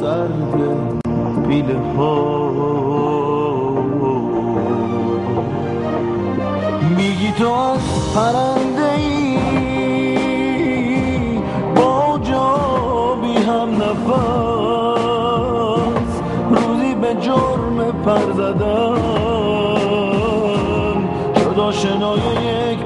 سرد پیله ها. میگی تو از پرنده ای با جا بی هم نفس، روزی به جرم پر زدن شد آشنای یک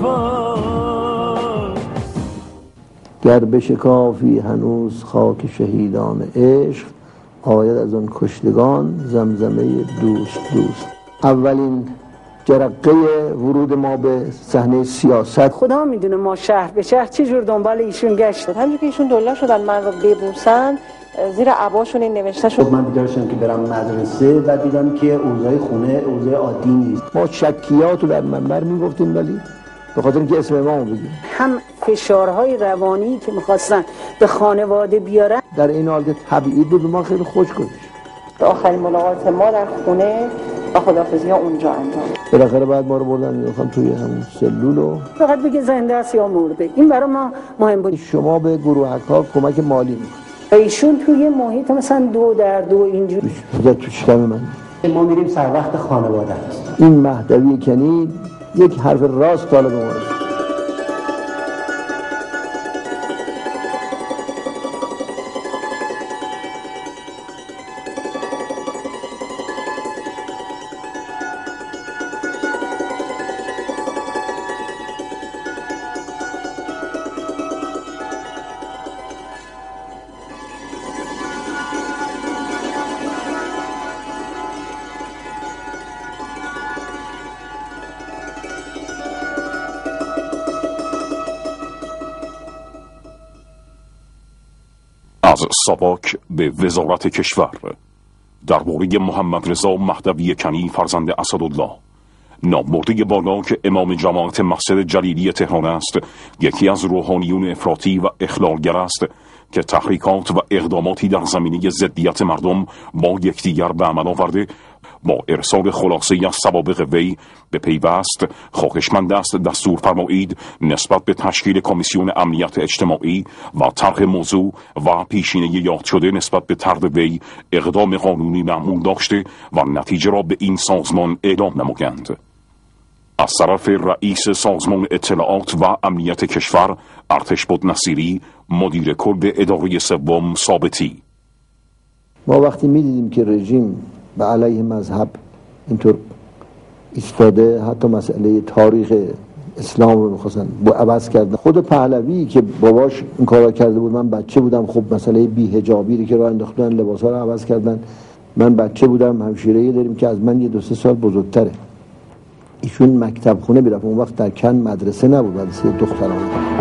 قفس. گر بشکافی هنوز خاک شهیدان عشق، آید از آن کشتگان زمزمه دوست دوست. اولین جرقه ورود ما به صحنه سیاست، خدا میدونه ما شهر به شهر چه جور دنبال ایشون گشتیم. همونجوری که ایشون دلار شدن من رو ببوسن، زیر عباشون این نوشته شد. من بیدار شدم که برم مدرسه و دیدم که اوضاع خونه اوضاع عادی نیست. ما شکیات رو در منبر میگفتیم، ولی به خاطر اینکه اسم امامو بگیم. هم فشارهای روانی که میخواستن به خانواده بیارن، در این حال که تبعید بود ما خیلی خوش گذشت. آخرین ملاقات ما در خونه و خداحافظی ها اونجا انجام. بالاخره بعد ما رو بردن میخوام توی همون سلول و فقط بگه زنده است یا مرده. این برای ما مهم بود. شما به گروهک ها کمک مالی میکنید. ایشون توی محیط مثلا 2 در 2 اینجوری تو شکم من ما میریم سر وقت خانواده است. این مهدوی کنی یک حرف راست طالب ما است. از ساواک به وزارت کشور. درباره محمد رضا مهدوی کنی فرزند اسدالله، نامبرده بالا که امام جماعت مسجد جلیلی تهران است، یکی از روحانیون افراطی و اخلالگر است که تحریکات و اقداماتی در زمینه ضدیت مردم با یکدیگر به عمل آورده. با ارسال خلاصه‌ای از سوابق وی به پیوست خواهشمند است دستور فرمایید نسبت به تشکیل کمیسیون امنیت اجتماعی و طرح موضوع و پیشینه یاد شده نسبت به طرد وی اقدام قانونی معمول داشته و نتیجه را به این سازمان اعلام نمایند. از طرف رئیس سازمان اطلاعات و امنیت کشور ارتشبد نصیری، مدیر کل اداره سوم ثابتی: ما وقتی می‌دیدیم که رژیم به علیه مذهب اینطور ایستاده، حتی مسئله تاریخ اسلام رو می‌خواستن عوض کردن. خود پهلوی که باباش این کارا کرده بود، من بچه بودم، خب مسئله بی‌حجابی رو که راه انداختن، لباسا رو عوض کردن، من بچه بودم، همشیره‌ای داریم که از من 1-2-3 سال بزرگتره. ایشون مکتب خونه میرفت، اون وقت در کن مدرسه نبود، مدرسه دخترانه.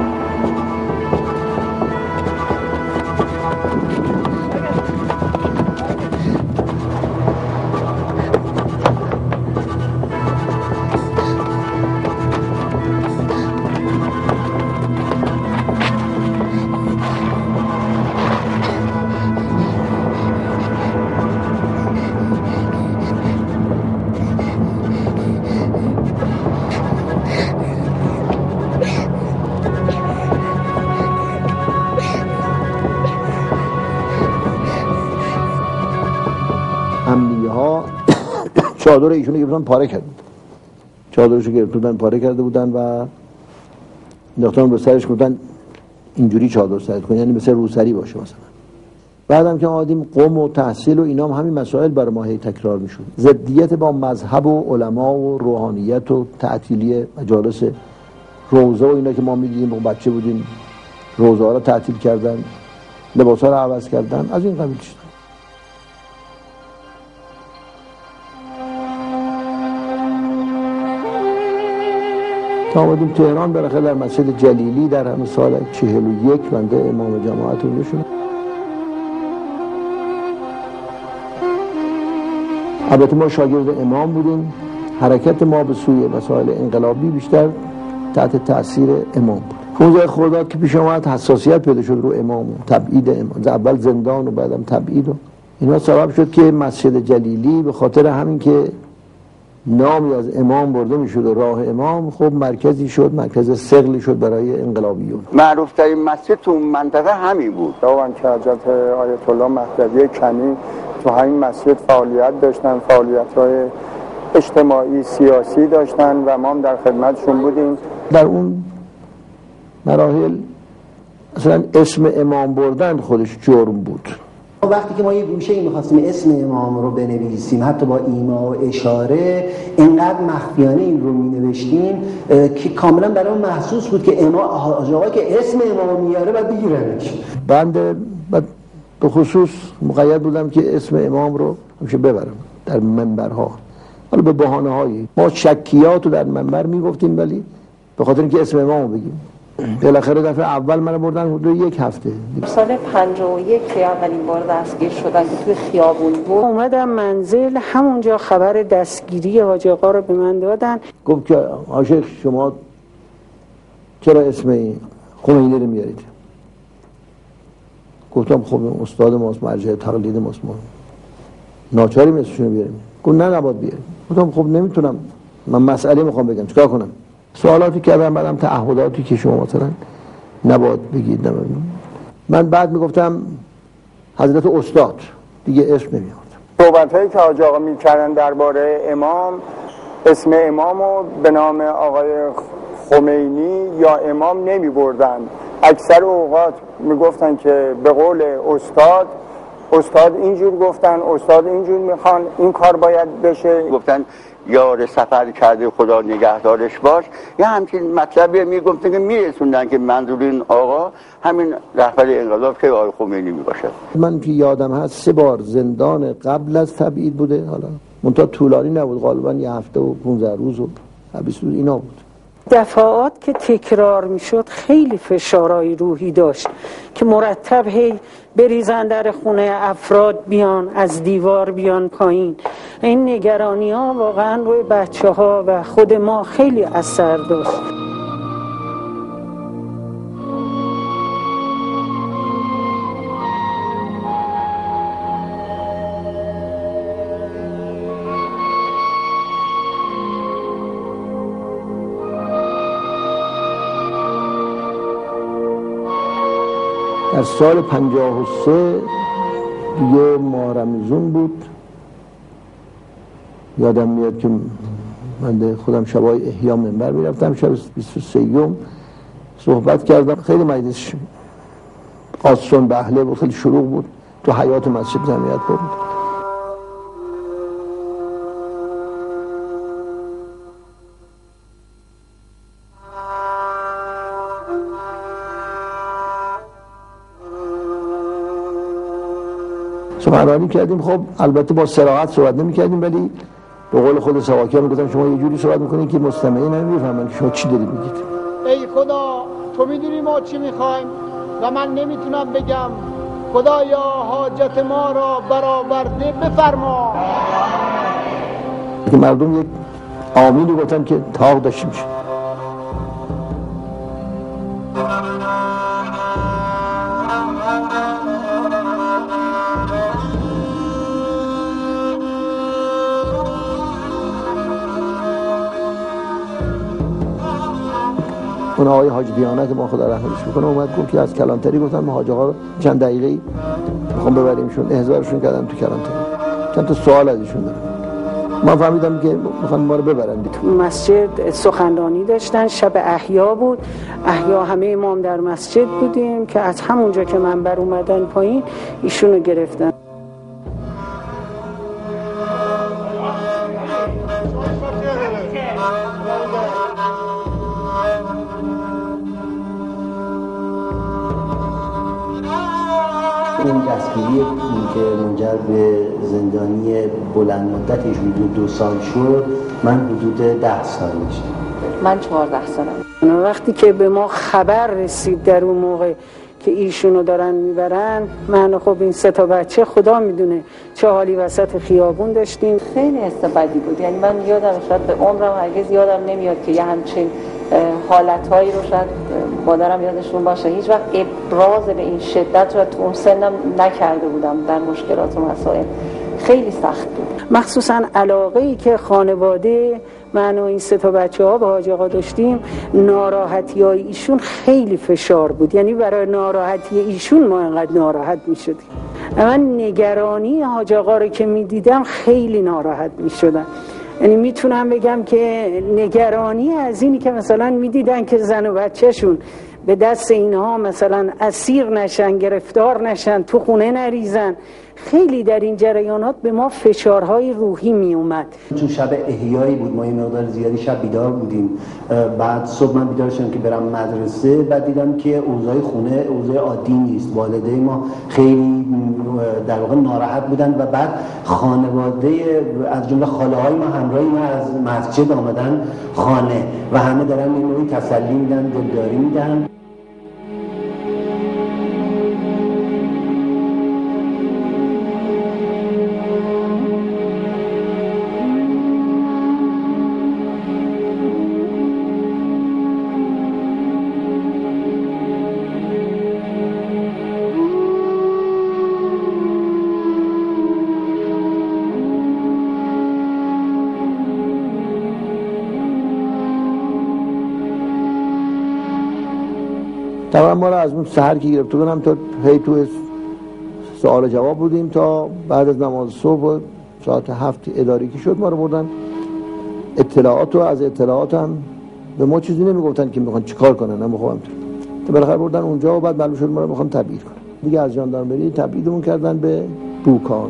امنیه ها چادر ایشونو گرفتن پاره کرده بودن، چادرشو گرفتن پاره کرده بودن و انداختن به سرش، گفتن اینجوری چادر سرت کن، یعنی مثل روسری باشه مثلا. بعدم که آمدیم قم و تحصیل و اینا، همین مسائل برای ما هی تکرار میشد. ضدیت با مذهب و علما و روحانیت و تعطیلی مجالس روزه و اینا که ما میدیدیم، اون بچه بودیم، روزه ها رو تعطیل کردن، لباس ها رو عوض کردن، از این قبیل چیزا. تا آمدیم تهران، بالاخره در مسجد جلیلی در همون سال 41 بنده امام جماعت رو میشونم. البته ما شاگرد امام بودیم، حرکت ما به سوی مسائل انقلابی بیشتر تحت تأثیر امام بود. 15 خرداد که پیش اومد حساسیت پیدا شد رو امام و تبعید امام، اول زندان و بعدم تبعید و اینا سبب شد که مسجد جلیلی به خاطر همین که نامی از امام برده میشد و راه امام خب مرکزی شد، مرکز ثقلی شد برای انقلابیون. معروف ترین مسجد تو منطقه همین بود. داوند که حضرت آیت الله مهدوی کنی تو همین مسجد فعالیت داشتن، فعالیت‌های اجتماعی سیاسی داشتن و ما هم در خدمتشون بودیم. در اون مراحل اصلا اسم امام بردن خودش جرم بود. وقتی که ما یه گوشه می‌خواستیم اسم امام رو بنویسیم حتی با ایما و اشاره اینقدر مخفیانه این رو می‌نوشتیم که کاملا برای ما محسوس بود که آقا که اسم امام میاره بعد بگیرنش. بنده به خصوص مقید بودم که اسم امام رو همیشه ببرم در منبرها، حالا به بهانه‌هایی. ما شکیات رو در منبر میگفتیم ولی به خاطر اینکه اسم امام رو بگیم. بالاخره دفعه اول من بردن حدود یک هفته. سال 51 که اولین بار دستگیر شدن که توی خیابون بود. اومدم منزل، همونجا خبر دستگیری حاج آقا رو به من دادن. گفت که عاشق شما چرا اسم خمینی رو میارید؟ گفتم خب استاد ماست، مرجع تقلید ماست، ما ناچاریم اسمشون رو بیاریم. گفت نه نباید بیاریم. گفتم خب نمیتونم، من مسئله میخوام بگم، چیکار کنم؟ سوالاتی کردم، بعدم تعهداتی که شما مثلا نباید بگید. من بعد میگفتم حضرت استاد، دیگه اسم نمیاد. صحبت‌هایی که حاج آقا می‌کردن درباره امام، اسم امامو به نام آقای خمینی یا امام نمی‌بردن. اکثر اوقات میگفتن که به قول استاد اینجور گفتن، استاد اینجور میخوان، این کار باید بشه. گفتن یار سفر کرده خدا نگهدارش باش، یه همچین مطلبی میگفتن که میرسوندن که منظور این آقا همین رهبر انقلاب که آقای خمینی میباشه. من که یادم هست 3 بار زندان قبل از تبعید بوده، حالا منتها طولانی نبود، غالبا یه هفته و 15 روز و 20 روز اینا بود. دفعات که تکرار میشد خیلی فشارهای روحی داشت که مرتب هی بریزن در خونه افراد، بیان از دیوار بیان پایین. این نگرانی ها واقعا روی بچه ها و خود ما خیلی اثر داشت. در سال 53 دیگه ماه رمضان بود، یادم میاد که من خودم شبای احیا منبر میرفتم، شب 23م صحبت کردم. خیلی مجلس آسون بهله بود، خیلی شلوغ بود، تو حیات مسجد جمعیت بود. سخنرانی کردیم، خب البته با صراحت صحبت نمی کردیم ولی به قول خود سواکی ها میگفتم شما یه جوری صحبت میکنید که مستمعین نمیفهمن که شما چی دارید میگید. ای خدا تو میدونی ما چی میخوایم و من نمیتونم بگم. خدایا حاجت ما را برآورده بفرما. که مردم یک آمینی گفتن که تاق داشته میشه. اون آقای حاج دیانت ما خدا رحمتش بکنه اومد گفت که از کلانتری، گفتن ما حاج آقا رو چند دقیقه‌ای میخوام ببریمشون، احضارشون کردم تو کلانتری، چند تا سوال ازشون دارم. من فهمیدم که میخوان ما رو ببرن. تو مسجد سخنرانی داشتن، شب احیا بود، احیا همه ما هم در مسجد بودیم که از همونجا که منبر اومدن پایین ایشونو گرفتن. این دستگیری که منجر به زندانی بلند مدتش حدود 2 سال شد، من حدود 10 سال داشتم. من 14 سالم. وقتی که به ما خبر رسید در اون موقع که ایشونو دارن میبرن، من خب این 3 تا بچه خدا میدونه چه حالی وسط خیابون داشتیم. خیلی حس بدی بود، یعنی من یادم شاید به عمرم هرگز یادم نمیاد که یه همچین حالتهایی رو شاید مادرم یادشون باشه. هیچ وقت ابراز به این شدت رو تو اون سنم نکرده بودم در مشکلات و مسائل. خیلی سخت بود. مخصوصا علاقه‌ای که خانواده من و این 3 تا بچه‌ها به حاج آقا داشتیم، ناراحتی‌های ایشون خیلی فشار بود. یعنی برای ناراحتی ایشون ما انقدر ناراحت می‌شدیم. من نگرانی حاج آقا رو که می‌دیدم خیلی ناراحت می‌شدم. یعنی میتونم بگم که نگرانی از اینی که مثلا می‌دیدن که زن و بچه‌شون به دست اینها مثلا اسیر نشن، گرفتار نشن، تو خونه نریزن، خیلی در این جریانات به ما فشارهای روحی می اومد. چون شب احیایی بود، ما یه مقدار زیادی شب بیدار بودیم. بعد صبح من بیدار شدم که برم مدرسه، بعد دیدم که اوضاع خونه اوضاع عادی نیست. والدین ما خیلی در واقع ناراحت بودن و بعد خانواده از جمله خاله های ما همراهی ما از مسجد آمدن خانه و همه دارن این نوعی تسلی میدن، دلداری میدن. طبعا ما را از اون سحر که گرفته بودم تا هی تو سوال جواب بودیم تا بعد از نماز صبح ساعت 7 اداری که شد ما رو بردن اطلاعات، و از اطلاعات هم به ما چیزی نمیگفتن که میخوان چیکار کنن، نمیخوام تا بالاخره بردن اونجا و بعد معلوم شد ما رو میخوان تبعید کنن. دیگه از ژاندارمری تبعیدمون کردن به بوکان.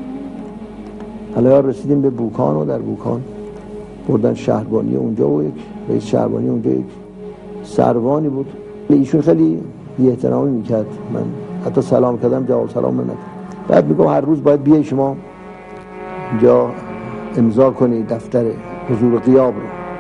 حالا رسیدیم به بوکان و در بوکان بردن شهربانی اونجا و یک رئیس شهربانی اونجا، یک سروانی بود. ایشون خیلی بی احترامی میکرد، من حتی سلام کردم جواب سلام نمیداد. بعد میگم هر روز باید بیای شما اینجا امضا کنی دفتر حضور غیاب رو.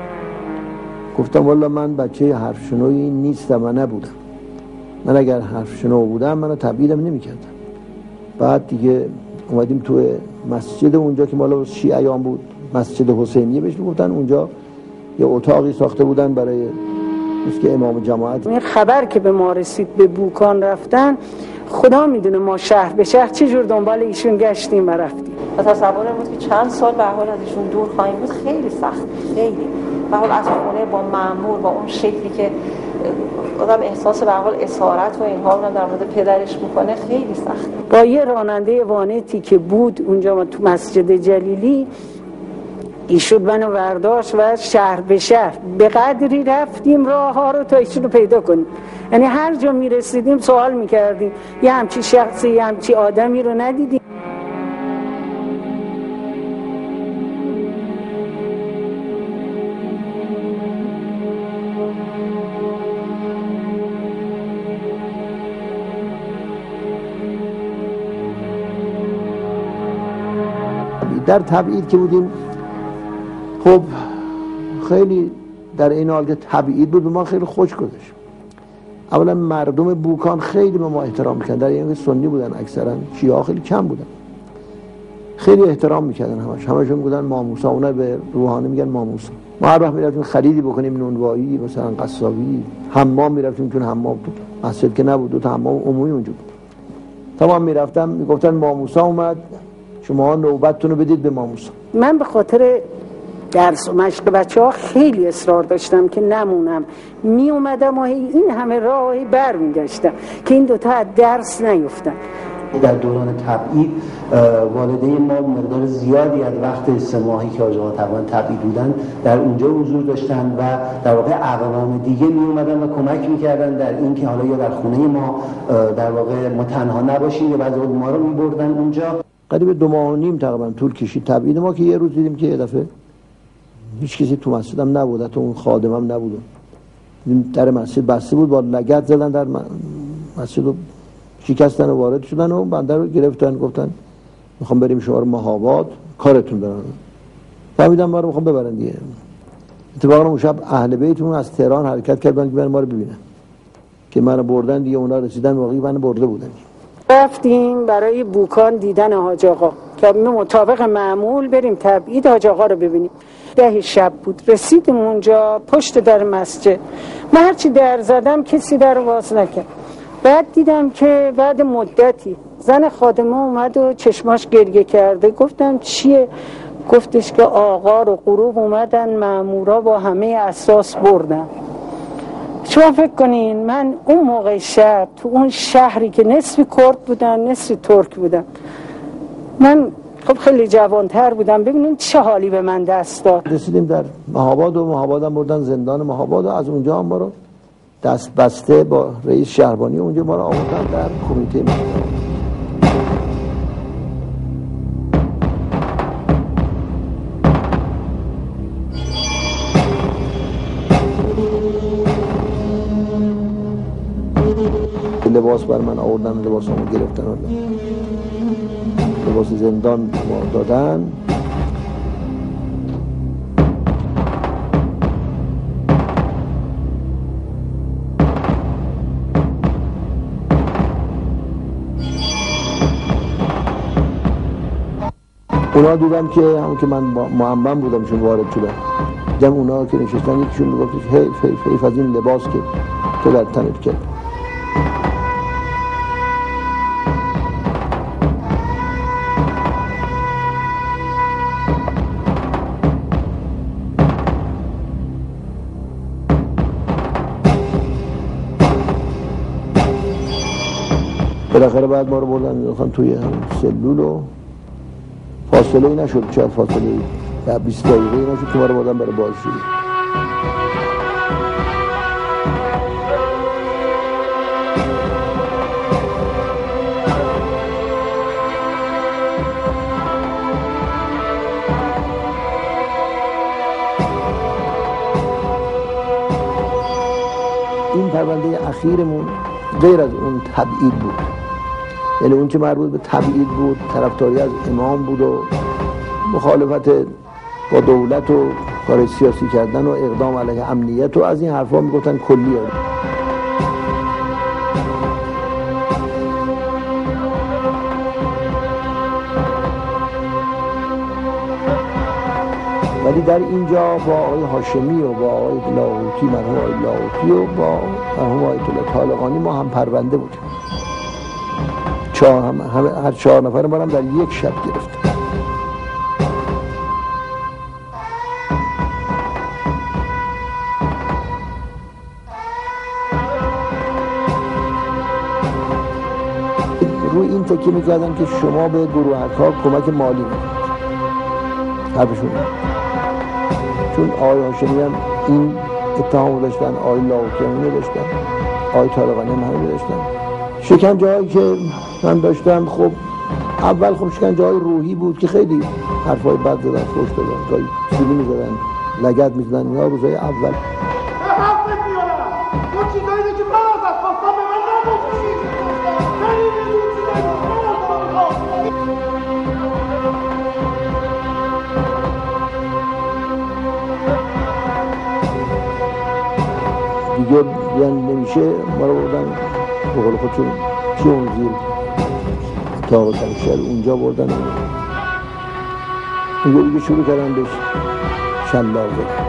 گفتم والا من بچه حرف شنوی نیستم و نبودم. من اگر حرف شنو بودم منو تبعیدم نمیکردم. بعد دیگه اومدیم تو مسجد اونجا که مال شیعیان بود، مسجد حسینیه بهش میگفتن. اونجا یه اتاقی ساخته بودن برای که امام جماعت. این خبر که به ما رسید به بوکان رفتن، خدا میدونه ما شهر به شهر چه جور دنبال ایشون گشتیم و رفتیم. و تصور بود که چند سال به حال از ایشون دور خواهیم بود. خیلی سخت، خیلی به حال از خونه با مأمور با اون شکلی که آدم احساس به حال اسارت و اینها رو در مورد پدرش میکنه خیلی سخت. با یه راننده وانتی که بود اونجا تو مسجد جلیلی، ایشون منو برداشت و شهر به شهر به قدری رفتیم راه ها رو تا ایشون رو پیدا کنیم. یعنی هر جا می رسیدیم سوال می کردیم، یه همچی شخصی یه همچی آدمی رو ندیدیم. در تبعید که بودیم، خب خیلی در این حال که تبعید بود به ما خیلی خوش گذشت. اولا مردم بوکان خیلی به ما احترام میکردن، در این سنی بودن اکثرا، شیعه خیلی کم بودن، خیلی احترام میکردن همشون بودن ماموسا. اونا به روحانی میگن ماموسا. ما هر وقت میرفتیم خریدی بکنیم، نونوایی مثلا قصابی، حمام میرفتیم، چون حمام بود مسجد که نبود، دو تا حمام عمومی اونجا بود. تمام میرفتم میگفتن ماموسا اومد، شما نوبتتون رو بدید به ماموسا. من به خاطر درس و مشق بچه‌ها خیلی اصرار داشتم که نمونم. می اومدم و این همه راهی بر میگشتم که این دوتا از درس نیفتن. در دوران تبعید والدین ما مقدار زیادی از وقت 3 ماهی که حاج آقا تقریبا تبعید بودن در اونجا حضور داشتن و در واقع اقوام دیگه می اومدن و کمک میکردن در این که حالا یا در خونه ما در واقع ما تنها نباشیم، یا بعضی ما رو میبردن اونجا. قریب 2 ماه و نیم تقریبا طول کشید تبعید ما، که یه روز دیدیم که یه دفعه هیچ کسی تو مسجدم نبود، حتی اون خادمم نبود. در مسجد بسته بود، با لگد زدن در مسجد و شکستن و وارد شدن و بنده رو گرفتن، گفتن میخوام بریم شما رو مهاباد، کارتون دارن. فهمیدم ما رو میخوام ببرن دیگه. اتفاقا اون شب اهل بیتمون از تهران حرکت کردن که ما رو ببینن، که منو بردن دیگه. اونا رسیدن واقعی منو برده بودن. رفتیم برای بوکان دیدن حاج آقا که مطابق معمول بریم تبعید حاج آقا رو ببینیم. 10 شب بود، رسیدیم اونجا پشت در مسجد. من هرچی در زدم کسی در باز نکرد. بعد دیدم که بعد مدتی زن خادمه اومد و چشماش گریه کرده. گفتم چیه؟ گفتش که آقا رو غروب اومدن مامورا با همه اساس بردن. شما فکر کنین من اون موقع شب تو اون شهری که نصفی کرد بودن نصفی ترک بودن، من خب خیلی جوانتر بودم، ببینین چه حالی به من دست داد. رسیدیم در مهاباد و مهاباد هم بردن زندان مهاباد و از اونجا هم ما رو دست بسته با رئیس شهربانی اونجا ما رو آوردن در کمیته مهاباد. لباس بر من آوردن، لباسامو گرفتن و لباس زندان ما دادن. اونا دیدم که همون که من معمم بودم چون وارد شدم، دیدم اونا که نشستن یکیشون میگفتش حیف از این لباس که تو در تنت کرد. بالاخره بعد ما رو بردن انداختن توی هم سلول و فاصله ای نشد، شاید فاصله 20 دقیقه ای نشد که ما رو بردن برای بازجویی. این پرونده اخیرمون غیر از اون تبعید بود، یعنی اون که مربوط به تبعید بود طرفداری از امام بود و مخالفت با دولت و کار سیاسی کردن و اقدام علیه امنیت و از این حرفا میگفتن کلیه. ولی در اینجا با آقای هاشمی و با آقای لاهوتی، مرحوم آقای لاهوتی و با مرحوم آقای طالقانی ما هم پرونده بودیم. هر 4 نفر ما هم در یک شب گرفتیم. روی این تکیه میکردن که شما به گروهک‌ها کمک مالی میکنید، حرفشون چون آقای هاشمی هم این اتهام داشتن، آقای لاهوتی هم داشتن، آقای طالقانی هم همین داشتن. شکنجه هایی که من داشتم خب اول خب شکنجه های روحی بود که خیلی حرفای بد زدن، خوش دادن، گاهی سیلی میزدن، لگد میزدن. اینا روزای اول دیگه یعنی نمیشه ما رو بردن به قول خودشون چون زیر اتاق تنشل اونجا بردن اونجا دیگه شروع کردن بهش شلاق زدن.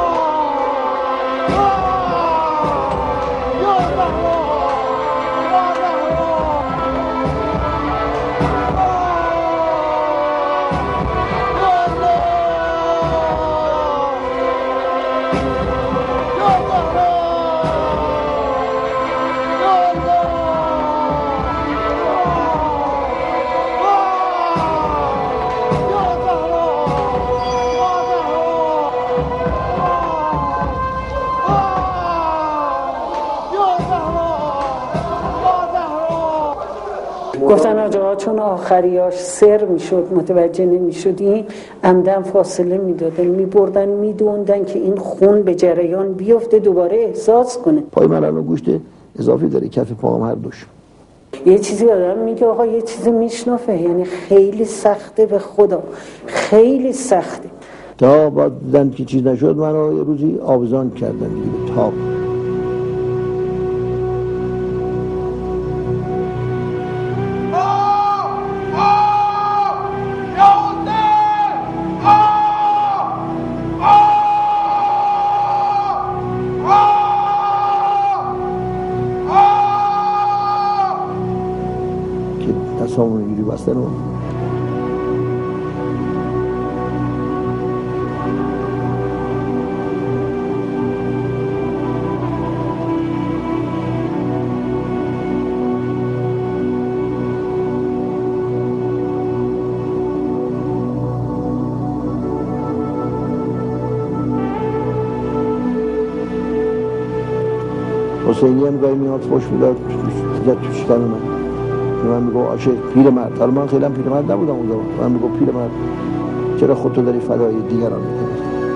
گفتن آجاها چون آخریاش سر میشد متوجه نمیشدیم، عمدن فاصله میدادن، میبردن میدوندن که این خون به جریان بیفته دوباره احساس کنه. پای من الان گوشت اضافی داره، کف پاهم هر دوش. یه چیزی آدم میگه آقا یه چیزی میشنفه، یعنی خیلی سخته، به خدا خیلی سخته. تا بعد دیدن که چیز نشد من رو یه روزی آویزان کردن دیگه به تاب. حسینی هم گاهی میاد فوش میداد زد تو شکم من میگو آشه پیرمرد، حالا من خیلی هم پیرمرد نبودم اون زمان، من میگو پیرمرد چرا خودتو داری فدای دیگران میکنی؟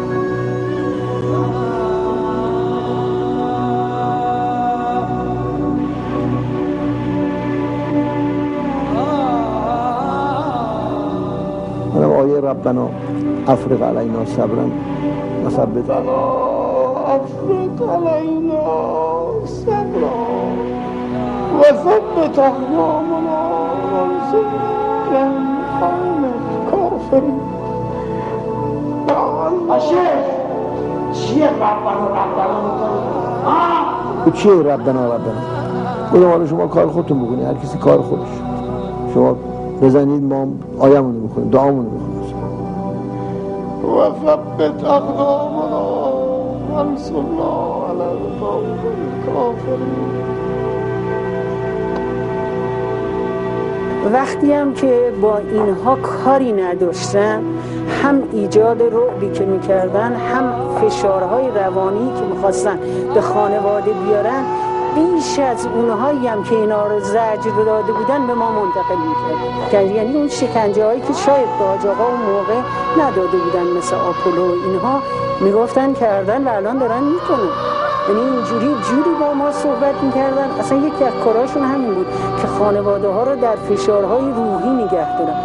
منم آیه ربنا افرغ علینا صبرا مثبت افرغ علینا صبرا وثبت اقدامنا وانصرنا علی القوم الکافرین. چیه ربنا خدا حالا شما کار خودتون بکنید، هر کسی کار خودش، شما بزنید ما آیمونو میکنیم، دعامونو میکنیم. و ثبت اقدامنا وانصرنا علی القوم الکافرین. وقتی هم که با اینها کاری نداشتن، هم ایجاد رعبی که میکردن، هم فشارهای روانی که میخواستن به خانواده بیارن، بیش از اونهایی هم که اینا رو زجر داده بودن به ما منتقل میکردن. یعنی اون شکنجه هایی که شاید به حاج آقا اون موقع نداده بودن مثل آپولو اینها میگفتن کردن و الان دارن میکنن. یعنی اینجوری با ما صحبت میکردن. اصلا یکی از کاراشون همین بود که خانواده ها رو در فشارهای روحی نگه دارن.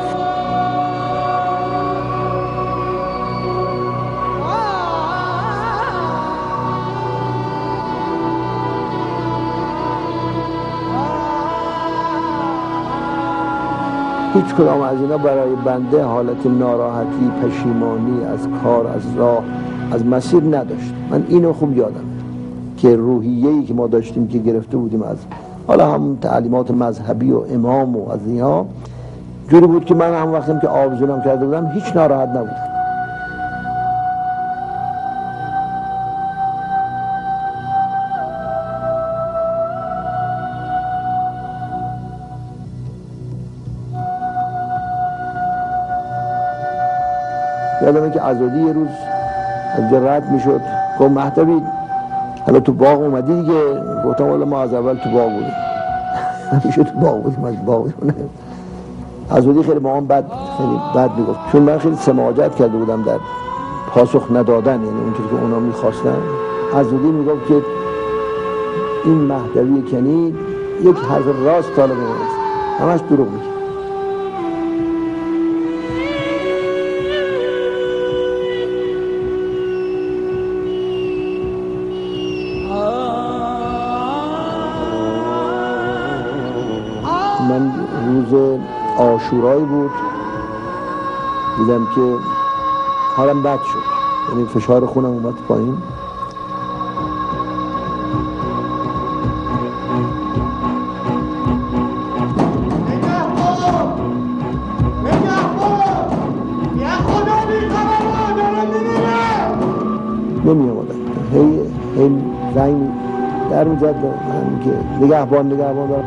هیچ کدام از اینا برای بنده حالت ناراحتی، پشیمانی از کار، از راه، از مسیر نداشت. من اینو خوب یادم که روحیه‌ای که ما داشتیم که گرفته بودیم از حالا هم تعلیمات مذهبی و امام و از اینها، جوری بود که من هم وقتی که آبزونم کرده بودم هیچ ناراحت نبودم. یادمه که عزادی یه روز از رد میشد، گفت مهدوی حالا تو باغ اومدی دیگه. گفتم والا ما از اول تو باغ بودیم. همیشه تو باغ بودیم، از باغ بودیم. عزادی خیلی با هم بد میگفت، چون من خیلی سماجت کرده بودم در پاسخ ندادن، یعنی اونطور که اونا میخواستن. عزادی میگفت که این مهدوی کنی یک حرف راست طالب نیست، همش دروغ میگه. من روز عاشورایی بود، دیدم که حالم بد شد، یعنی فشار خونم اومد پایین. نمی آمدن، هی زنگ در میزد من که نگهبان دارم.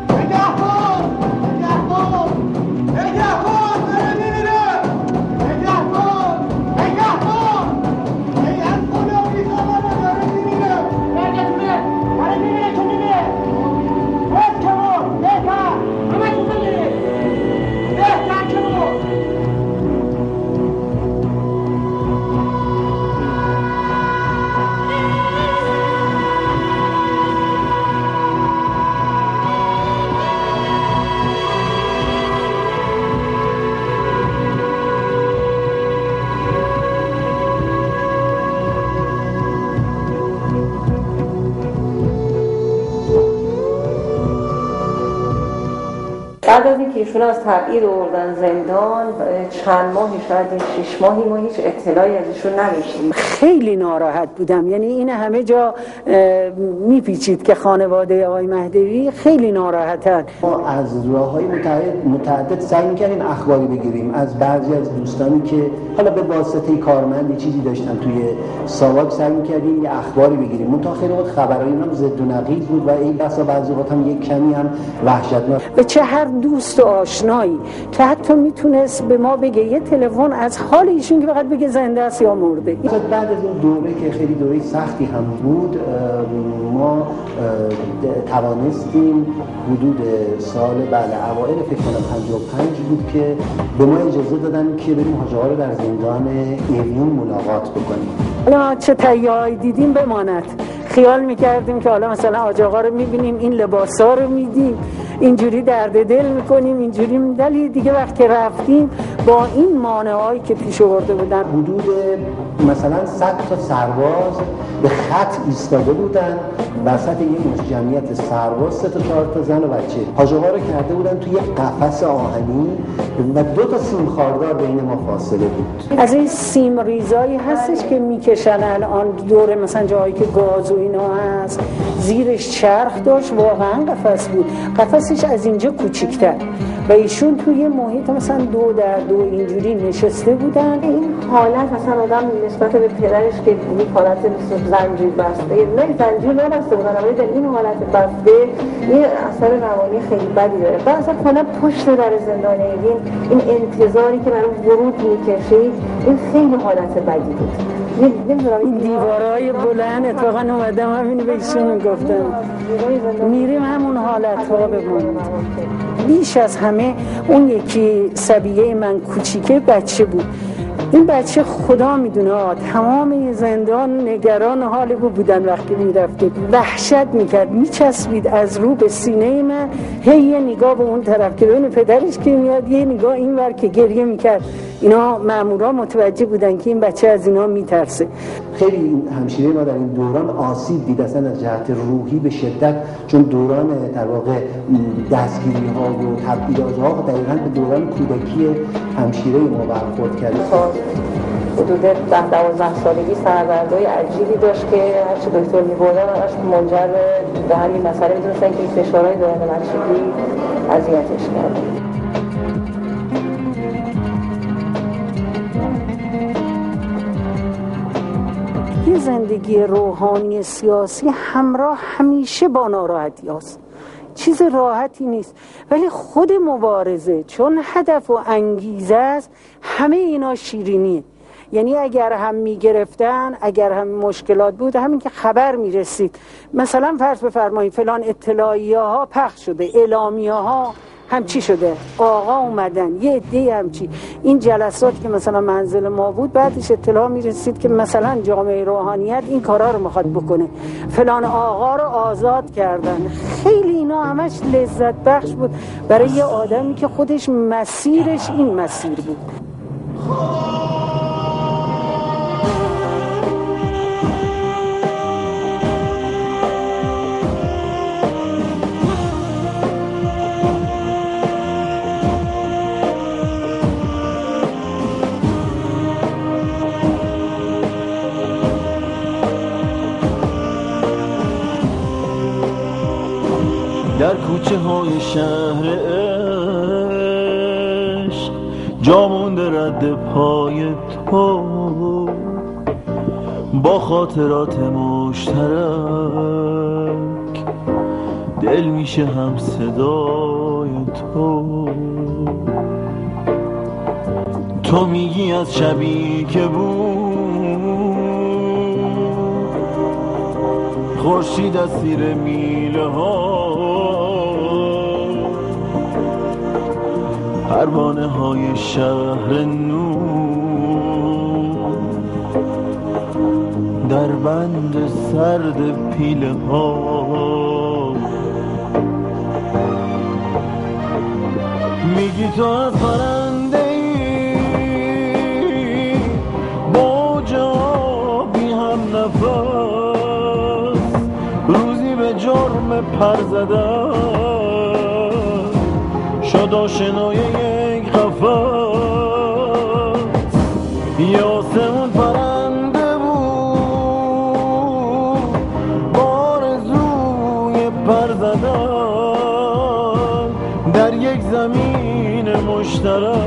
بعد از اینکه ایشون از تبعید آوردن زندان، چند ماهی شاید 6 ماهی ما هیچ اطلاعی از ایشون نداشتیم. خیلی ناراحت بودم، یعنی این همه جا میپیچید که خانواده آقای مهدوی خیلی ناراحتن. ما از راه‌های متعدد سعی می‌کردیم اخباری بگیریم از بعضی از دوستانی که حالا به واسطه کارمندی چیزی داشتن توی ساواک، سعی می‌کردیم یه اخباری بگیریم. منتها خیلی وقت خبرای اونم ضد و نقیض بود و این بسا بعضی وقت هم یک کمی هم وحشتناک. به چه هر دوست و آشنایی که حتی میتونست به ما بگه، یه تلفن از حال ایشون که فقط بگه زنده است یا مرده. بعد از اون دوره که خیلی دوره سختی هم بود، ما توانستیم حدود سال اوایل فکر کنم 55 بود که به ما اجازه دادن که بریم حاج آقا رو در زندان ایویون ملاقات بکنیم. حالا چه تهیه‌هایی دیدیم بماند. خیال میکردیم که حالا مثلا حاج آقا رو میبینیم، این لباسا رو میدیم، اینجوری درد دل میکنیم، اینجوری ولی دیگه وقتی رفتیم با این مانعایی که پیش آورده بودن، حدود مثلا 100 تا سرباز به خط ایستاده بودن وسط یک جمعیت سرباز، 3 تا 4 تا زن و بچه. حاج آقا رو کرده بودن توی یک قفس آهنی و 2 تا سیم خاردار بین ما فاصله بود. از این سیم ریزایی هستش که میکشن الان دور مثلا جایی که گاز و اینا هست، زیرش چرخ داشت، واقعا قفس بود، قفسش از اینجا کوچیک‌تر و ایشون توی محیط مثلا 2 در 2 اینجوری نشسته بودن. این حالت مثلا آدم نسبت به پدرش که این حالت زنجیر بسته، نه زنجیر نبسته بودن، ولی در این حالت بسته یه اثر روانی خیلی بدی داره. بعد اصلا کنه پشت در زندان این انتظاری که برای ورود میکشید، این خیلی حالت بدی بود. این دیوارهای بلند اتفاقا اومدم همینو به ایشون گفتم، میریم همون حالت ها بمونیم. بیش از همه اون یکی صبیه من کوچیکه بچه بود. این بچه خدا میدونه تمام زندان نگران حال او بودن. وقتی میرفته وحشت میکرد، میچسبید از رو به سینه من، هی یه نگاه به اون طرف که ببینه پدرش که میاد، یه نگاه این ور که گریه میکرد. اینا مامورا متوجه بودن که این بچه از اینا میترسه. خیلی همشیره ما در این دوران آسیب دید اصلا از جهت روحی به شدت، چون دوران در واقع دستگیری ها و تبعیض ها دقیقاً به دوران کودکی همشیره ما برخورد کرد. حدود 10-12 سالگی سردردهای عجیبی داشت که هرچی دکتر می‌بردن همش منجر به همین مسئله می‌دونستن که این فشارهای دوران بچگی اذیتش کرد. یه زندگی روحانی سیاسی همراه همیشه با ناراحتی هست، چیز راحتی نیست، ولی خود مبارزه چون هدف و انگیزه است، همه اینا شیرینیه. یعنی اگر هم میگرفتن، اگر هم مشکلات بود، همین که خبر میرسید، مثلا فرض بفرمایید فلان اطلاعیه ها پخش شده، اعلامیه ها همچی شده، آقا اومدن، یه عده همچی. این جلسات که مثلا منزل ما بود، بعدش اطلاع میرسید که مثلا جامعه روحانیت این کارا رو میخواد بکنه، فلان آقا رو آزاد کردن. خیلی اینا همش لذت بخش بود برای یه آدمی که خودش مسیرش این مسیر بود. در کوچه های شهر عشق جا مونده رد پای تو، با خاطرات مشترک دل میشه هم صدای تو. تو میگی از شبی که بود خورشید از زیر میله ها، پروانه های شهر نور در بند سرد پیله ها. میگی تو از پرنده ای با جوابی هم نفس، روزی به جرم پر زدن شد آشنای یک قفس. یه آسمون پرنده بود با آرزوی پر زدن در یک زمین مشترک،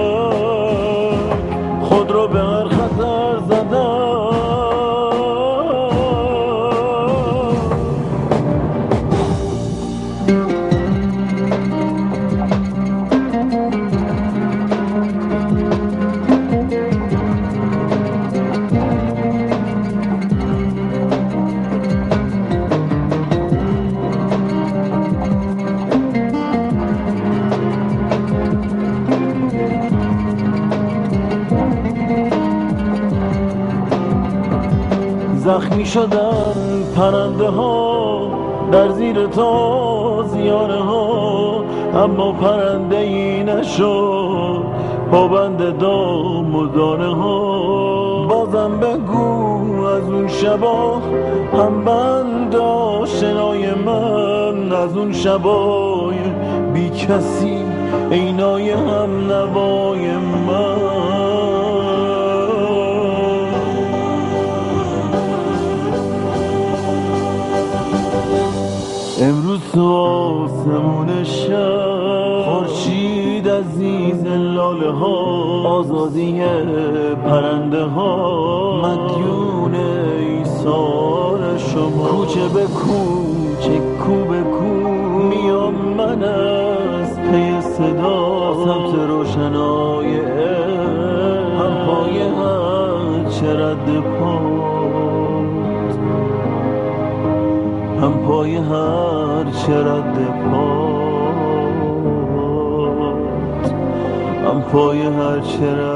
خود رو به هر خطر زدن. زخمی شدن پرنده ها در زیر تازیانه ها، اما پرنده ای نشد پابند دام و دانه ها. بازم بگو از اون شبا هم بند آشنای من، از اون شبای بی کسی اینای هم نوای من. امروز تو آسمون شب خورشید عزیز لاله ها، آزادی پرنده ها مدیون ایثار شما. کوچه به کوچه کو به کو میام من از پی صدا، سمت روشنای هم پای هر چه رد پات، هم پای هر چه رد پات، هم پای هر چه رد